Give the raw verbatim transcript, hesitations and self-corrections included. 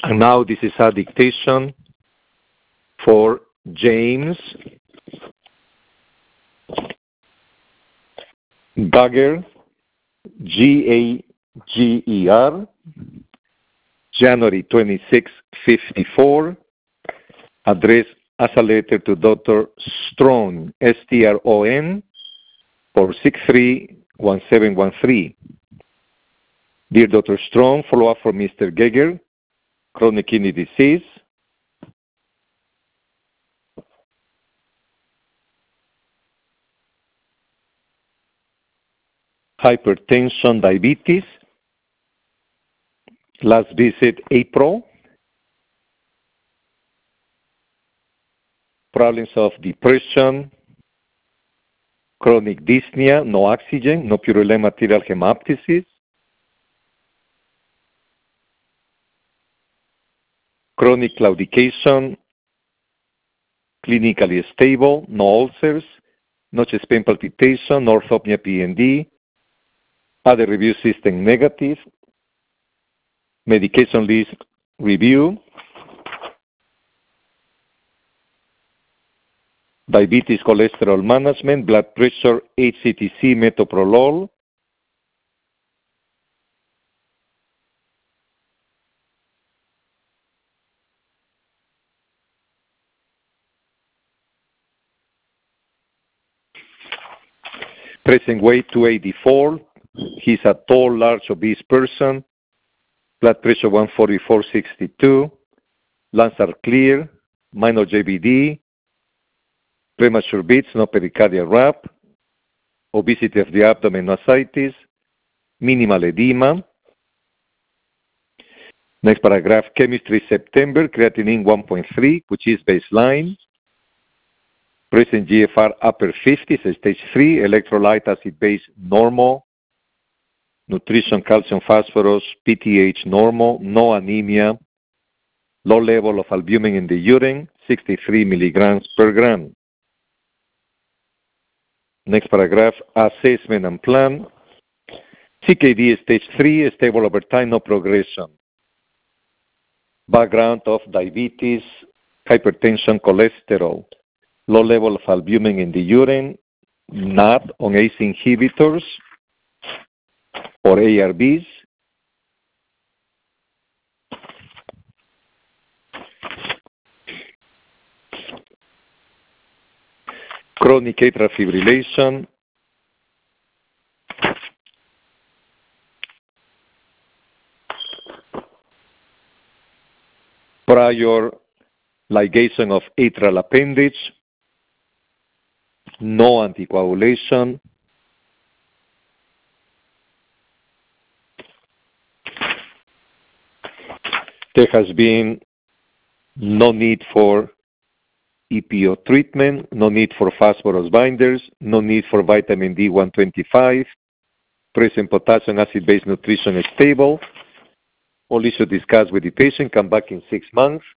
And now this is a dictation for James Gagger, G A G E R, January twenty-sixth, fifty-four, addressed as a letter to Doctor Stron, S T R O N, for six three one seven one three. Dear Doctor Strong, follow-up for Mister Geiger, chronic kidney disease. Hypertension, diabetes. Last visit, April. Problems of depression, chronic dyspnea, no oxygen, no purulent material hemoptysis. Chronic claudication, clinically stable, no ulcers, no chest pain palpitation, no orthopnea P N D. Other review system negative. Medication list review. Diabetes, cholesterol management, blood pressure, H C T C, metoprolol. Present weight two eighty-four. He's a tall, large, obese person. Blood pressure one forty-four sixty-two. Lungs are clear. Minor J B D. Premature beats, no pericardial wrap. Obesity of the abdomen, no ascites. Minimal edema. Next paragraph, chemistry September, creatinine one point three, which is baseline. Present G F R upper fifties, stage three, electrolyte acid base normal. Nutrition, calcium, phosphorus, P T H normal, no anemia. Low level of albumin in the urine, sixty-three milligrams per gram. Next paragraph, assessment and plan. C K D stage three, stable over time, no progression. Background of diabetes, hypertension, cholesterol. Low level of albumin in the urine, not on A C E inhibitors or A R Bs. Chronic atrial fibrillation. Prior ligation of atrial appendage. No anticoagulation. There has been no need for E P O treatment, no need for phosphorus binders, no need for vitamin D one twenty-five. Present potassium acid-based nutrition is stable. All issues discussed with the patient. Come back in six months.